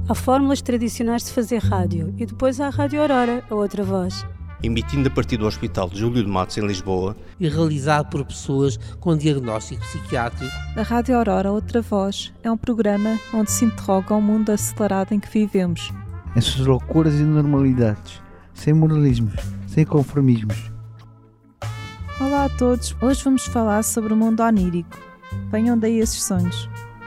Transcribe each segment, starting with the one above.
Há fórmulas tradicionais de fazer rádio e depois há a Rádio Aurora, a outra voz. Emitindo a partir do Hospital de Júlio de Matos, em Lisboa. E realizado por pessoas com diagnóstico psiquiátrico. A Rádio Aurora, outra voz, é um programa onde se interroga o mundo acelerado em que vivemos. Em suas loucuras e normalidades, sem moralismos, sem conformismos. Olá a todos, hoje vamos falar sobre o mundo onírico. Venham daí esses sonhos.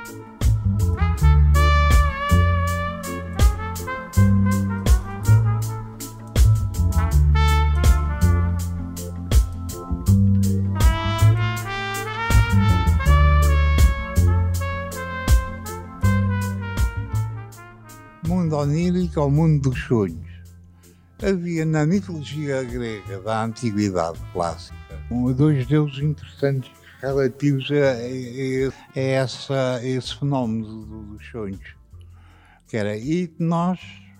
Mundo onírico ou mundo dos sonhos. Havia na mitologia grega da Antiguidade Clássica dois deuses interessantes relativos a esse fenómeno dos sonhos, que era Hipnos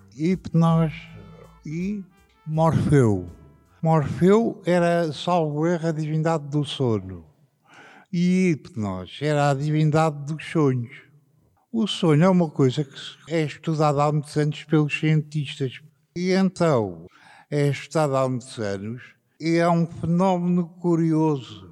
e Morfeu. Morfeu era, salvo erro, a divindade do sono e Hipnos era a divindade dos sonhos. O sonho é uma coisa que é estudada há muitos anos pelos cientistas. E então, é estudado há muitos anos e é um fenómeno curioso.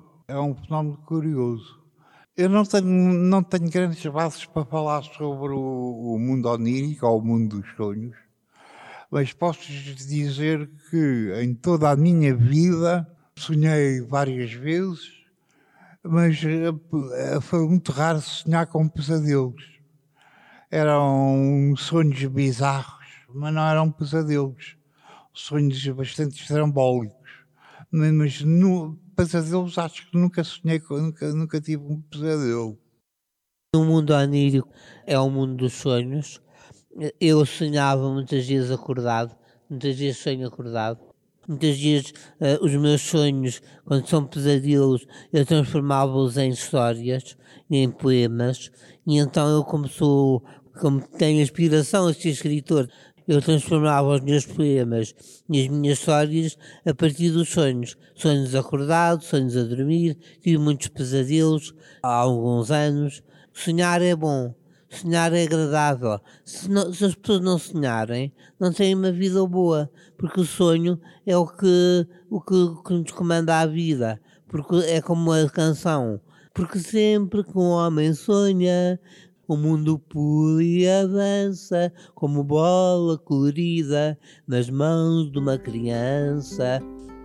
Eu não tenho grandes bases para falar sobre o mundo onírico ou o mundo dos sonhos, mas posso dizer que em toda a minha vida sonhei várias vezes, mas foi muito raro sonhar com pesadelos. Eram sonhos bizarros, mas não eram pesadelos. Sonhos bastante estrambólicos. Mas no pesadelos acho que nunca sonhei, nunca tive um pesadelo. O mundo onírico é o mundo dos sonhos. Eu sonhava muitas vezes acordado, muitas vezes sonho acordado. Muitas vezes os meus sonhos, quando são pesadelos, eu transformava-os em histórias, em poemas. E então eu, como tenho aspiração a ser escritor, eu transformava os meus poemas e as minhas histórias a partir dos sonhos. Sonhos acordados, sonhos a dormir, tive muitos pesadelos há alguns anos. Sonhar é bom, sonhar é agradável. Se as pessoas não sonharem, não têm uma vida boa, porque o sonho é o que nos comanda a vida, porque é como a canção. Porque sempre que um homem sonha, o mundo pula e avança como bola colorida nas mãos de uma criança.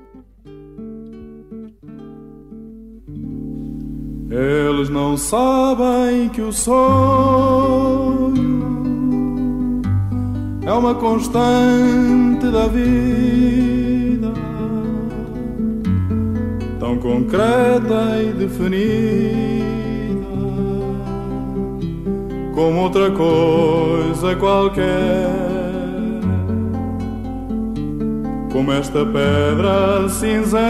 Eles não sabem que o sonho é uma constante da vida, tão concreta e definida como outra coisa qualquer, como esta pedra cinzenta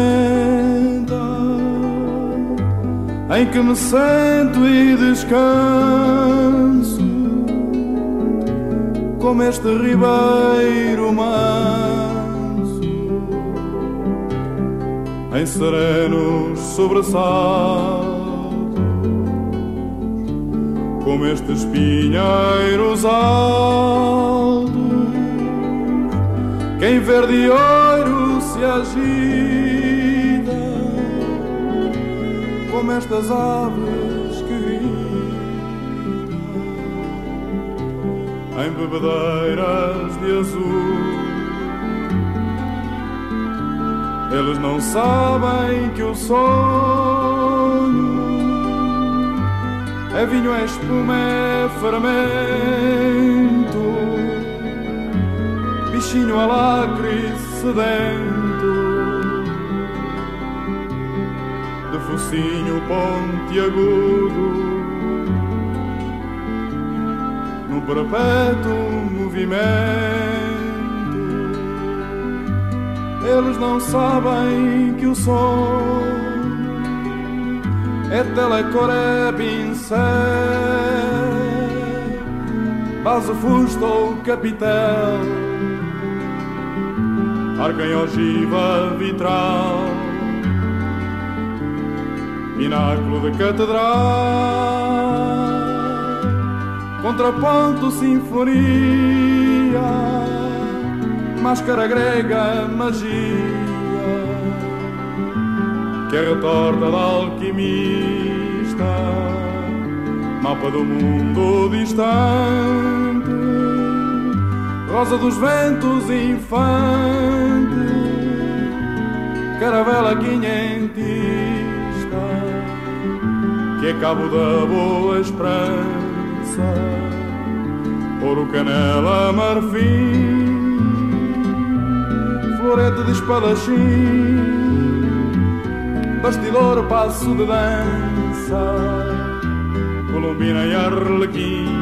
em que me sento e descanso, como este ribeiro manso em serenos sobressaltos, como estes pinheiros altos que em verde e ouro se agitam, como estas aves que gritam em bebedeiras de azul. Eles não sabem que o sonho é vinho, é espuma, é fermento, bichinho alacre sedento, de focinho pontiagudo, no perpétuo movimento. Eles não sabem que o som é telecor, é pincel, base, fusto ou capitel, arca em ogiva vitral, pináculo de catedral. contraponto, sinfonia, máscara grega, magia, que é retorta da alquimista, mapa do mundo distante, rosa dos ventos infante, caravela quinhentista, que é cabo da boa esperança, ouro, canela, marfim, florete de espadachim, bastidor, passo de dança, colombina e arlequim,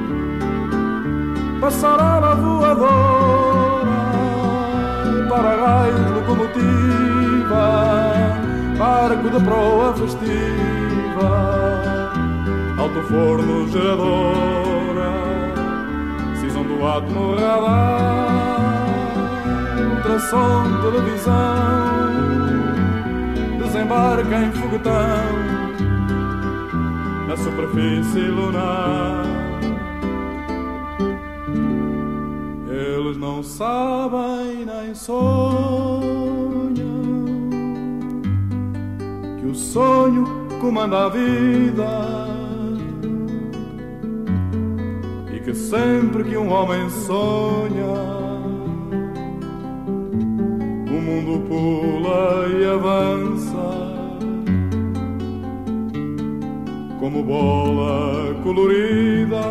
passarela voadora, para-raio, locomotiva, barco de proa festiva, alto forno, geradora, cisão do átomo, radar, ultrassom, televisão, desembarca em foguetão na superfície lunar. Eles não sabem nem sonham que o sonho comanda a vida e que sempre que um homem sonha o mundo pula e avança como bola colorida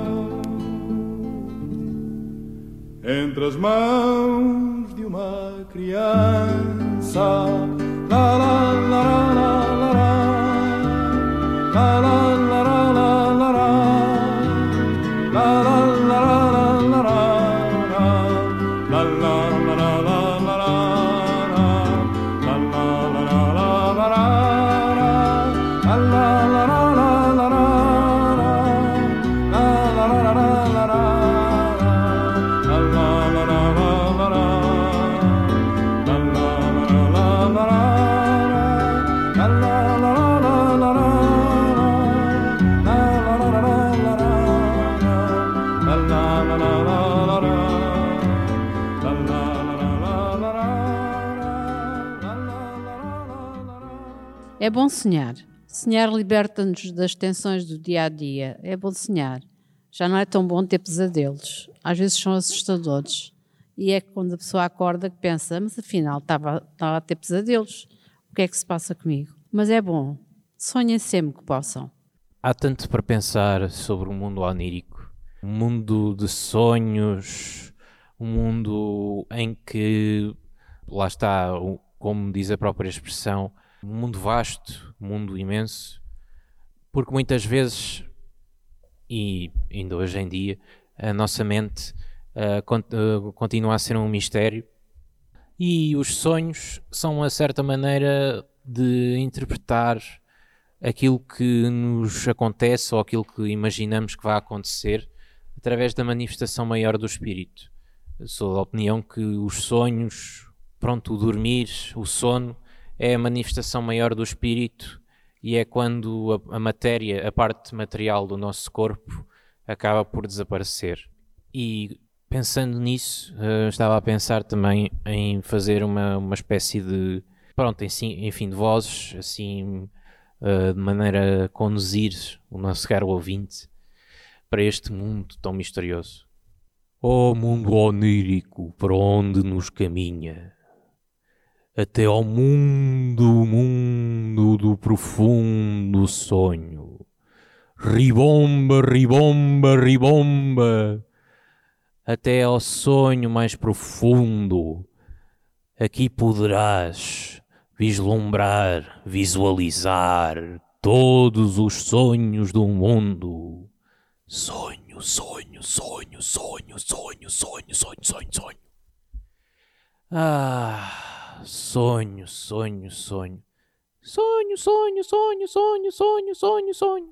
entre as mãos de uma criança. La la la la la la la la la la la la la É bom sonhar. Sonhar liberta-nos das tensões do dia-a-dia. É bom sonhar. Já não é tão bom ter pesadelos. Às vezes são assustadores. E é quando a pessoa acorda que pensa, mas afinal estava a ter pesadelos. O que é que se passa comigo? Mas é bom. Sonhem sempre que possam. Há tanto para pensar sobre o mundo onírico. Um mundo de sonhos. Um mundo em que, lá está, como diz a própria expressão, um mundo vasto, um mundo imenso, porque muitas vezes, e ainda hoje em dia, a nossa mente continua a ser um mistério e os sonhos são uma certa maneira de interpretar aquilo que nos acontece ou aquilo que imaginamos que vai acontecer através da manifestação maior do espírito. Eu sou da opinião que os sonhos, o dormir, o sono, é a manifestação maior do espírito e é quando a matéria, a parte material do nosso corpo acaba por desaparecer. E pensando nisso, estava a pensar também em fazer uma espécie de, enfim, de vozes, assim, de maneira a conduzir o nosso caro ouvinte para este mundo tão misterioso. Oh mundo onírico, para onde nos caminha? Até ao mundo do profundo sonho. Ribomba, ribomba, ribomba, até ao sonho mais profundo. Aqui poderás vislumbrar, visualizar todos os sonhos do mundo. Sonho, sonho, sonho, sonho, sonho, sonho, sonho, sonho, sonho. Sonho, sonho, sonho. Sonho, sonho, sonho, sonho, sonho, sonho, sonho.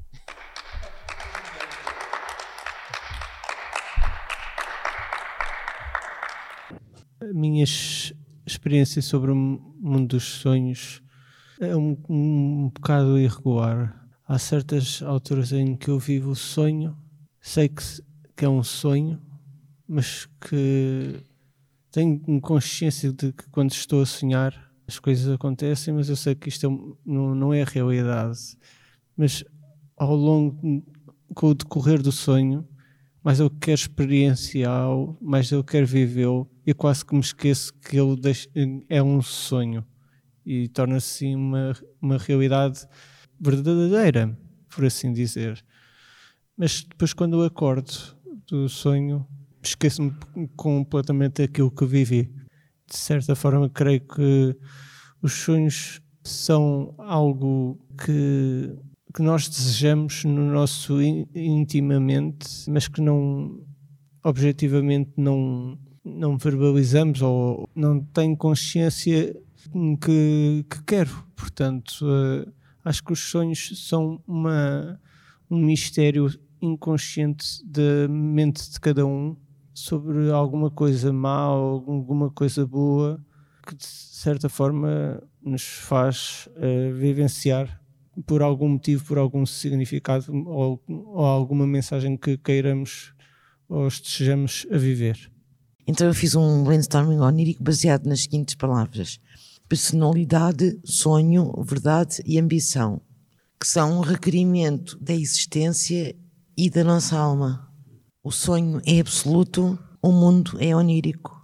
A minha experiência sobre o mundo dos sonhos é um bocado irregular. Há certas alturas em que eu vivo o sonho sei que é um sonho, mas que tenho consciência de que quando estou a sonhar as coisas acontecem, mas eu sei que isto não é a realidade. Mas ao longo, com o decorrer do sonho, mais eu quero experienciá-lo, mais eu quero vivê-lo, e quase que me esqueço que ele é um sonho e torna-se assim uma realidade verdadeira, por assim dizer. Mas depois, quando eu acordo do sonho, esqueço-me completamente daquilo que vivi. De certa forma, creio que os sonhos são algo que nós desejamos no nosso intimamente, mas que objetivamente não verbalizamos ou não tenho consciência que quero. Portanto, acho que os sonhos são um mistério inconsciente da mente de cada um sobre alguma coisa má ou alguma coisa boa que de certa forma nos faz vivenciar por algum motivo, por algum significado ou alguma mensagem que queiramos ou estejamos a viver. Então eu fiz um brainstorming onírico baseado nas seguintes palavras: personalidade, sonho, verdade e ambição, que são um requerimento da existência e da nossa alma. O sonho é absoluto, o mundo é onírico.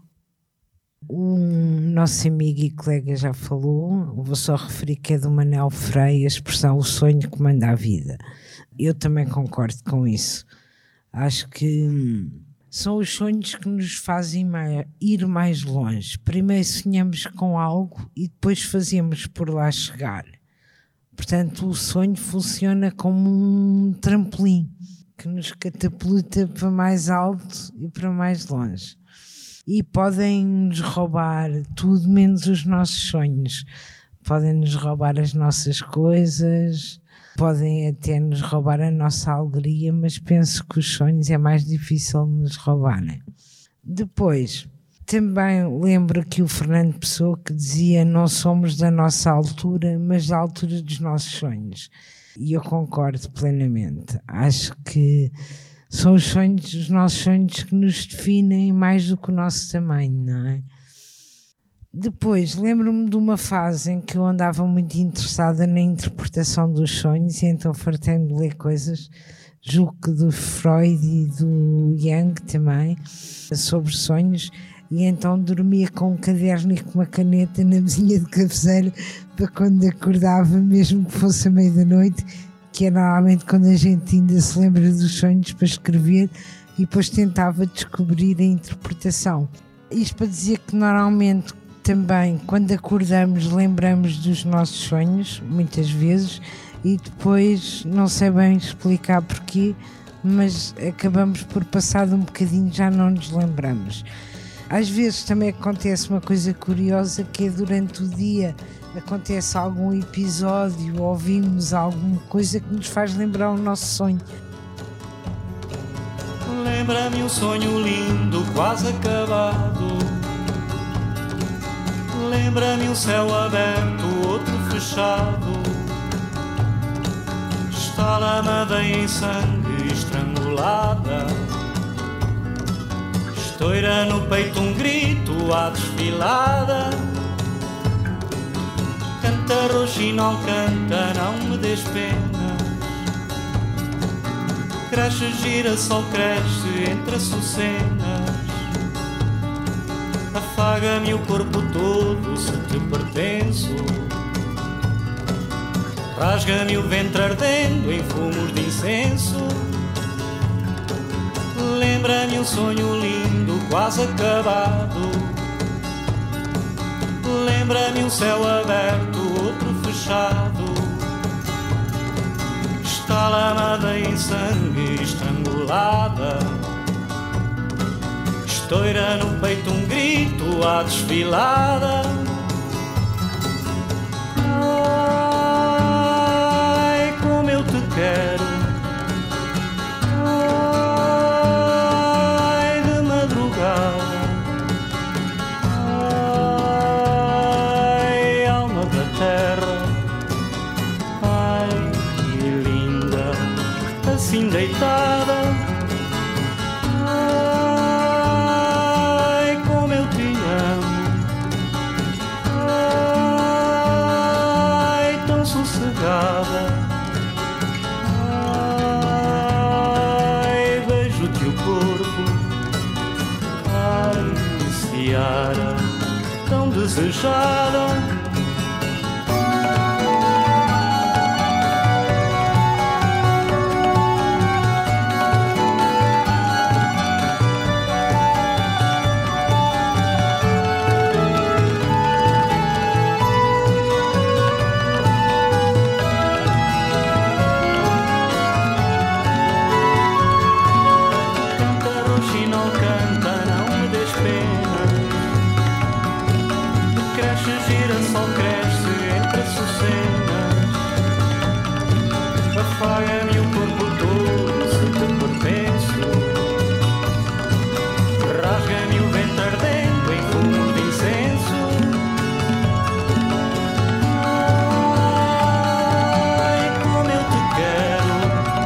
O nosso amigo e colega já falou, vou só referir que é do Manel Freire, a expressão "o sonho comanda a vida". Eu também concordo com isso. Acho que são os sonhos que nos fazem ir mais longe. Primeiro sonhamos com algo e depois fazemos por lá chegar. Portanto, o sonho funciona como um trampolim que nos catapulta para mais alto e para mais longe. E podem nos roubar tudo menos os nossos sonhos. Podem nos roubar as nossas coisas, podem até nos roubar a nossa alegria, mas penso que os sonhos é mais difícil de nos roubarem. Depois, também lembro que o Fernando Pessoa que dizia: não somos da nossa altura, mas da altura dos nossos sonhos. E eu concordo plenamente. Acho que são os nossos sonhos que nos definem mais do que o nosso tamanho, não é? Depois, lembro-me de uma fase em que eu andava muito interessada na interpretação dos sonhos e então fartei-me de ler coisas, julgo que do Freud e do Jung também, sobre sonhos, e então dormia com um caderno e com uma caneta na mesinha de cabeceira para quando acordava, mesmo que fosse à meia da noite, que é normalmente quando a gente ainda se lembra dos sonhos, para escrever, e depois tentava descobrir a interpretação. Isto para dizer que normalmente também quando acordamos lembramos dos nossos sonhos, muitas vezes, e depois não sei bem explicar porquê, mas acabamos por passar um bocadinho, já não nos lembramos. Às vezes também acontece uma coisa curiosa, que é durante o dia acontece algum episódio, ouvimos alguma coisa que nos faz lembrar o nosso sonho. Lembra-me um sonho lindo, quase acabado. Lembra-me um céu aberto, outro fechado. Está a lâmpada em sangue estrangulada. Estoura no peito um grito à desfilada. Canta roxo, não canta, não me des penas. Cresce, girassol, cresce entre açucenas. Afaga-me o corpo todo se te pertenço. Rasga-me o ventre ardendo em fumos de incenso. Lembra-me um sonho lindo, quase acabado. Lembra-me um céu aberto, outro fechado. Está lamada em sangue estrangulada. Estoura no peito um grito à desfilada. Ai, como eu te quero. Ai, de madrugada. Ai, alma da terra. Ai, que linda, assim deitada. corpo. Ai, seara tão desejada. Afaga-me o corpo todo, se te pertenço. Rasga-me o vento ardendo em fumo de incenso. Ai, como eu te quero.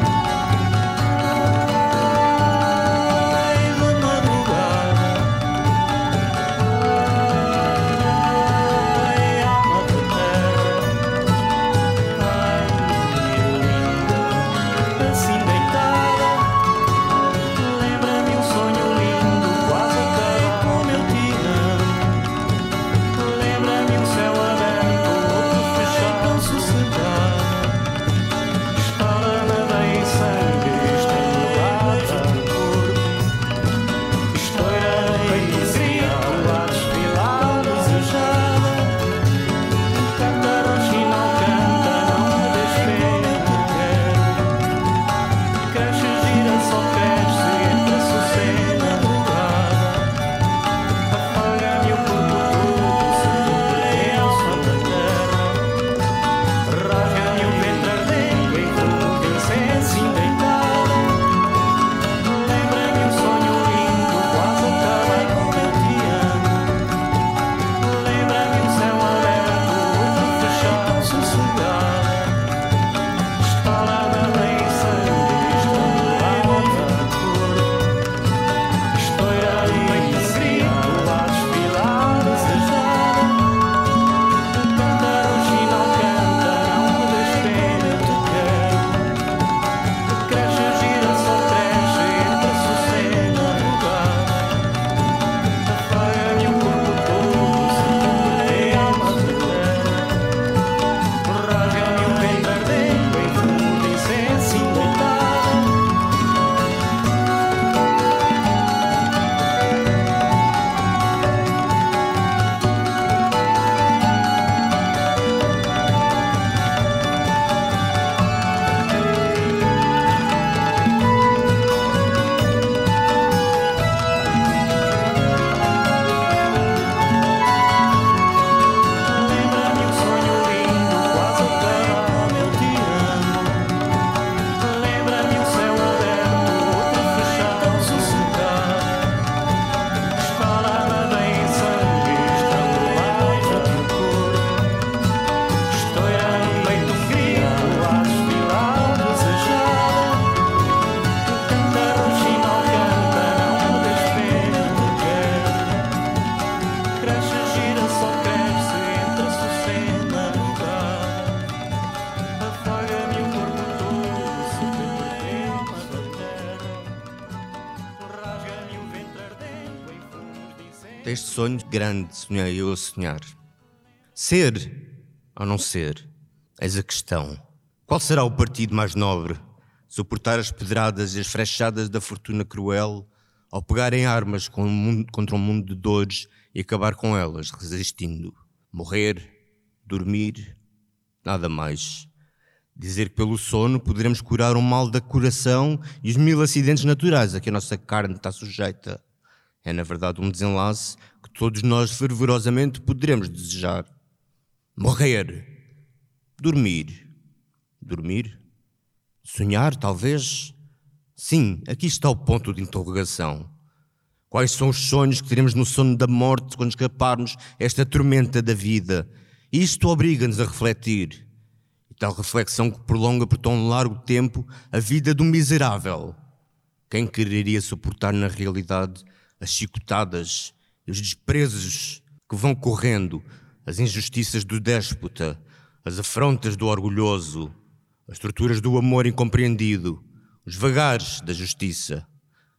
Ai, de madrugada. Ai, alma de terra. Assim deitada, lembra-me um sonho lindo, quase acabar. Como eu te amo, lembra-me um céu aberto, outro fechado, tão sossegado. Escola-me em sangue, estrelada no corpo. Estoura-me em grito, a desfilar, desejada. Cantaroche não canta, não me des pena, te quero. Cresce, gira, só cresce, entre a sucena rugada. Afaga-me o corpo todo, se te pertenço da terra. Rasga-me o ventre ardendo em fumo de incenso deitada. Lembra-me um sonho lindo, quase acabar. Como eu te amo. Lembra-me um céu aberto, outro fechado, tão sossegado. Estalada em sangue, estrelada no corpo. Estoura-me em grito, a desfilar, desejada. Cantaroche não canta, não me des pena, te quero. Cresce, gira, só cresce, entre a sucena rugada. Afaga-me o corpo todo, se te pertence, alma de terra. Rasga-me o ventre ardendo em fumo de incenso deitada. Lembra-me um sonho lindo, quase acabar. Como eu te amo. Lembra-me um céu aberto, outro fechado, tão sossegado. Estalada em sangue, estrangulada no corpo. Estoura no peito um grito, a desfilar, desejada. Cantaroche não canta, não me des pena, te quero. Cresce, gira, só cresce, entre a sucena rugada. Afaga-me o corpo todo, se te pertence da terra. Rasga-me o ventre ardendo em fumos de incenso. Este sonho grande sonhei eu a sonhar. Ser ou não ser, eis a questão. Qual será o partido mais nobre? Suportar as pedradas e as frechadas da fortuna cruel, ou pegar em armas contra um mundo de dores e acabar com elas, resistindo? Morrer, dormir, nada mais. Dizer que pelo sono poderemos curar o mal da coração e os 1000 acidentes naturais a que a nossa carne está sujeita. É, na verdade, um desenlace que todos nós fervorosamente poderemos desejar. Morrer, dormir, sonhar, talvez? Sim, aqui está o ponto de interrogação. Quais são os sonhos que teremos no sono da morte quando escaparmos esta tormenta da vida? Isto obriga-nos a refletir. E tal reflexão que prolonga por tão largo tempo a vida do miserável. Quem quereria suportar na realidade as chicotadas e os desprezos que vão correndo, as injustiças do déspota, as afrontas do orgulhoso, as torturas do amor incompreendido, os vagares da justiça?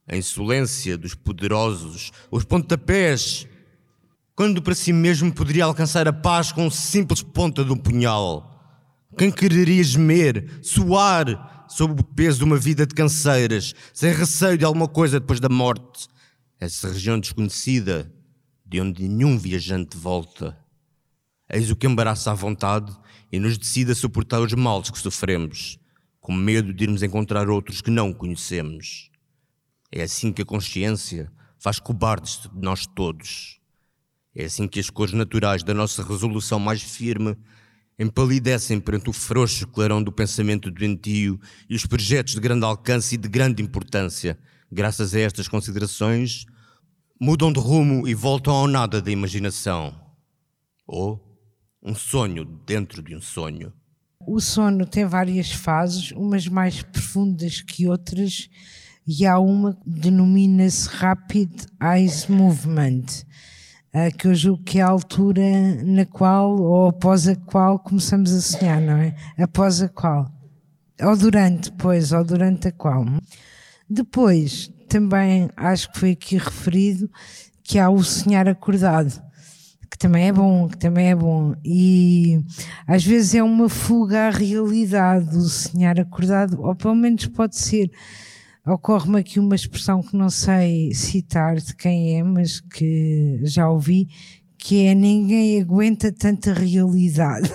a insolência dos poderosos, os pontapés, quando para si mesmo poderia alcançar a paz com simples ponta de um punhal? Quem quereria gemer, suar sob o peso de uma vida de canseiras, sem receio de alguma coisa depois da morte? Essa região desconhecida, de onde nenhum viajante volta. Eis o que embaraça a vontade e nos decide a suportar os males que sofremos, com medo de irmos encontrar outros que não conhecemos. É assim que a consciência faz cobardes de nós todos. É assim que as cores naturais da nossa resolução mais firme empalidecem perante o frouxo clarão do pensamento doentio e os projetos de grande alcance e de grande importância, graças a estas considerações, mudam de rumo e voltam ao nada da imaginação. Ou um sonho dentro de um sonho. O sono tem várias fases, umas mais profundas que outras, e há uma que denomina-se Rapid Eye Movement, que eu julgo que é a altura na qual, ou após a qual, começamos a sonhar, não é? Após a qual. Ou durante a qual. Depois, também acho que foi aqui referido, que há o sonhar acordado, que também é bom, e às vezes é uma fuga à realidade, o sonhar acordado, ou pelo menos pode ser. Ocorre-me aqui uma expressão que não sei citar de quem é, mas que já ouvi, que é: ninguém aguenta tanta realidade.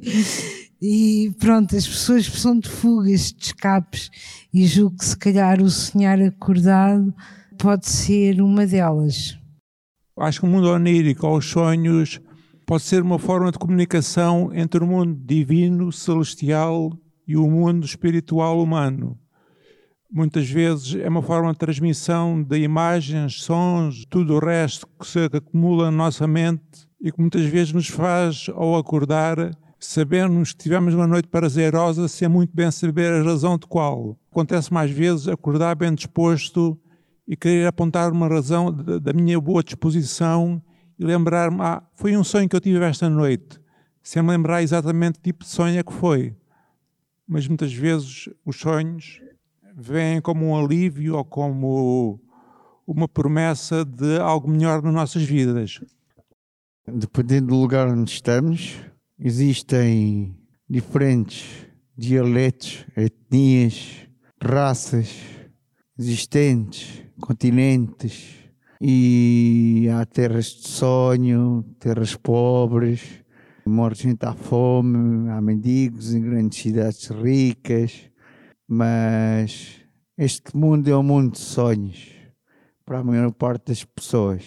E pronto, as pessoas precisam de fugas, de escapes, e julgo que se calhar o sonhar acordado pode ser uma delas. Acho que o mundo onírico ou os sonhos pode ser uma forma de comunicação entre o mundo divino, celestial, e o mundo espiritual humano. Muitas vezes é uma forma de transmissão de imagens, sons, tudo o resto que se acumula na nossa mente e que muitas vezes nos faz, ao acordar, sabermos que tivemos uma noite prazerosa sem muito bem saber a razão de qual. Acontece mais vezes acordar bem disposto e querer apontar uma razão da minha boa disposição e lembrar-me, foi um sonho que eu tive esta noite, sem me lembrar exatamente que tipo de sonho é que foi. Mas muitas vezes os sonhos vêm como um alívio ou como uma promessa de algo melhor nas nossas vidas. Dependendo do lugar onde estamos, existem diferentes dialetos, etnias, raças existentes, continentes, e há terras de sonho, terras pobres, morre gente à fome, há mendigos em grandes cidades ricas. Mas este mundo é um mundo de sonhos para a maior parte das pessoas,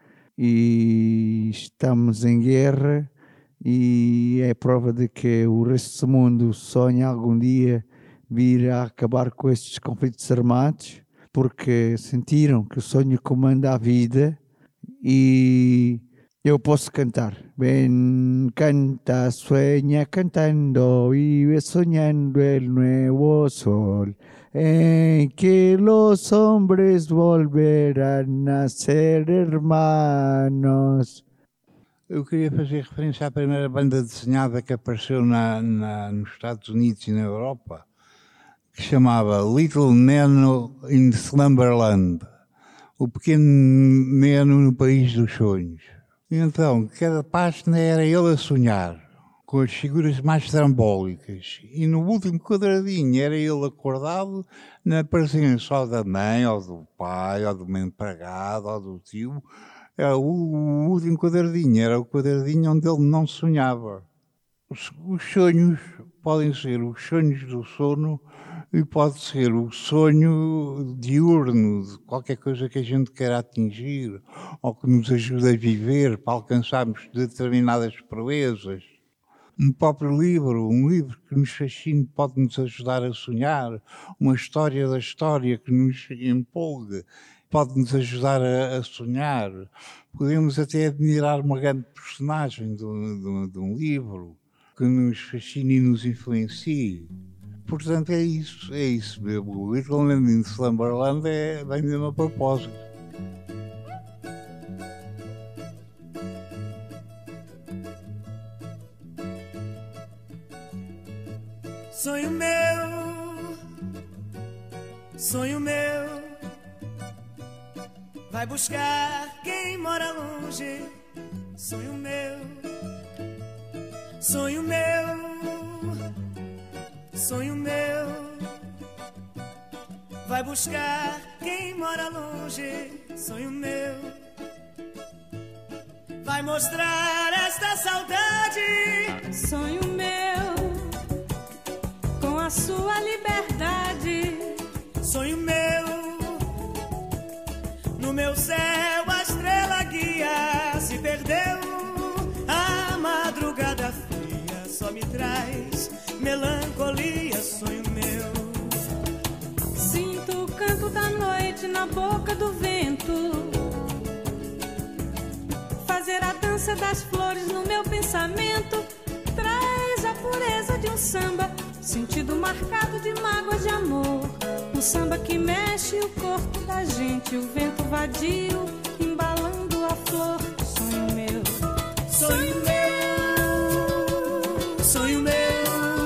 e estamos em guerra, e é prova de que o resto do mundo sonha algum dia vir a acabar com estes conflitos armados, porque sentiram que o sonho comanda a vida. E eu posso cantar. Ven, canta, sueña cantando, vive soñando el nuevo sol, en que los hombres volverán a ser hermanos. Eu queria fazer referência à primeira banda desenhada que apareceu nos Estados Unidos e na Europa, que chamava Little Nemo in Slumberland, o pequeno Nemo no país dos sonhos. E então, cada página era ele a sonhar, com as figuras mais trambólicas. E no último quadradinho era ele acordado na presença ou da mãe, ou do pai, ou do empregado, ou do tio. O último quadradinho era o quadradinho onde ele não sonhava. Os sonhos podem ser os sonhos do sono, e pode ser o sonho diurno de qualquer coisa que a gente queira atingir ou que nos ajude a viver para alcançarmos determinadas proezas. Um próprio livro, um livro que nos fascine, pode nos ajudar a sonhar. Uma história da história que nos empolgue pode nos ajudar a sonhar. Podemos até admirar uma grande personagem de um livro que nos fascine e nos influencie. Portanto, é isso mesmo. O Little Nemo in Slumberland vem mesmo a propósito. Sonho meu, vai buscar quem mora longe. Sonho meu, sonho meu, sonho meu. Vai buscar quem mora longe, sonho meu. Vai mostrar esta saudade, sonho meu, com a sua liberdade. Sonho meu, no meu céu a estrela guia se perdeu. A madrugada fria só me traz melancolia, sonho meu. Sinto o canto da noite na boca do vento, fazer a dança das flores no meu pensamento. Traz a pureza de um samba, sentido marcado de mágoas de amor. Um samba que mexe o corpo da gente, o vento vadio embalando a flor. Sonho meu, sonho meu, sonho meu.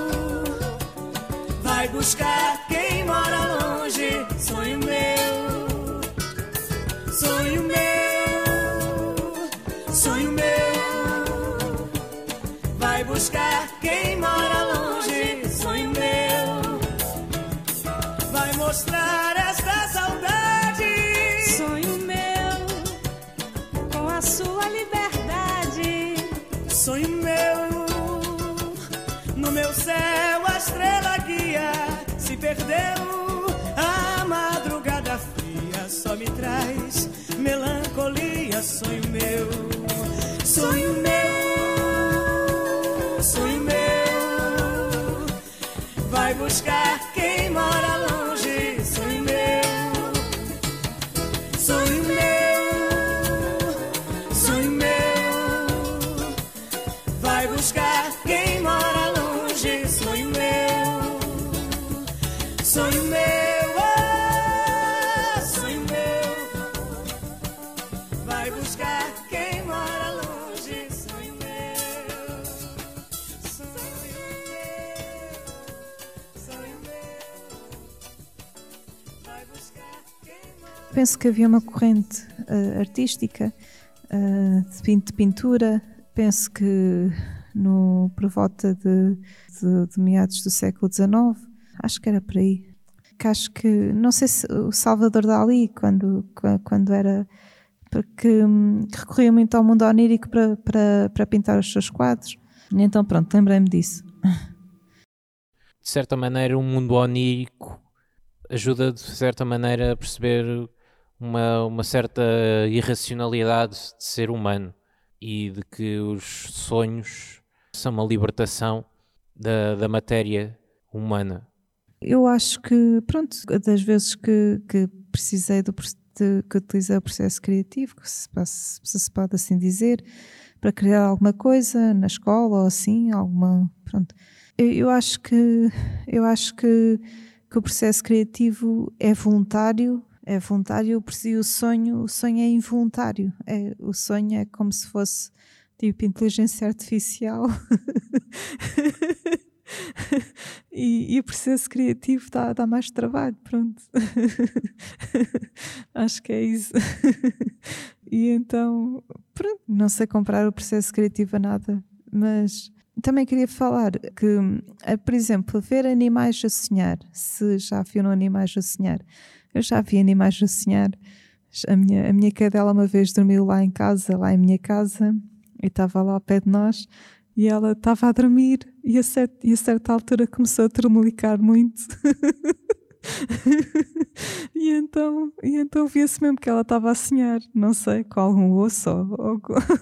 Vai buscar quem mora longe, sonho meu, sonho meu, sonho meu. Vai buscar quem mora longe, sonho meu. Vai mostrar esta saudade, sonho meu, com a sua liberdade. Sonho meu, no meu céu a estrela guia se perdeu. A madrugada fria só me traz melancolia, sonho meu, sonho meu, sonho meu. Vai buscar quem mora longe, sonho meu, sonho meu, sonho meu. Vai buscar quem mora longe, sonho meu, sonho meu, oh, sonho meu. Vai buscar quem mora longe, sonho meu, sonho meu, sonho meu. Vai buscar quem mora. Penso que havia uma corrente artística de pintura. Penso que por volta de meados do século XIX, acho que era por aí. Que acho que, não sei se o Salvador Dalí, quando era, porque recorria muito ao mundo onírico para pintar os seus quadros. E então pronto, lembrei-me disso. De certa maneira, o mundo onírico ajuda de certa maneira a perceber uma certa irracionalidade de ser humano e de que os sonhos são uma libertação da matéria humana. Eu acho que, pronto, das vezes que precisei que utilizei o processo criativo, se pode assim dizer, para criar alguma coisa na escola ou assim, pronto. Eu acho que o processo criativo é voluntário, e o sonho é involuntário. O sonho é como se fosse tipo inteligência artificial. E o processo criativo dá mais trabalho, pronto. Acho que é isso. E então, pronto, não sei comparar o processo criativo a nada, mas também queria falar que, por exemplo, ver animais a sonhar, se já viram animais a sonhar. Eu já vi animais a sonhar. A minha cadela uma vez dormiu lá em minha casa, e estava lá ao pé de nós, e ela estava a dormir, e a certa altura começou a tremelicar muito. e então via-se mesmo que ela estava a sonhar, não sei, com algum osso ou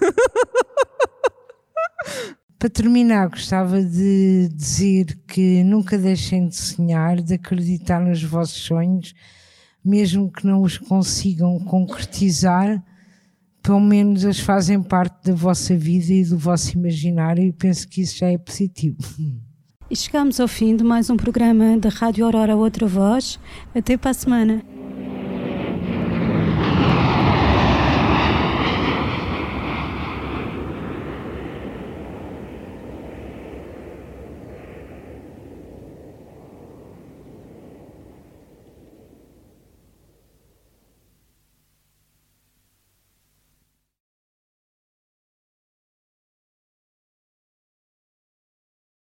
Para terminar, gostava de dizer que nunca deixem de sonhar, de acreditar nos vossos sonhos, mesmo que não os consigam concretizar, pelo menos eles fazem parte da vossa vida e do vosso imaginário, e penso que isso já é positivo. E chegamos ao fim de mais um programa da Rádio Aurora Outra Voz. Até para a semana.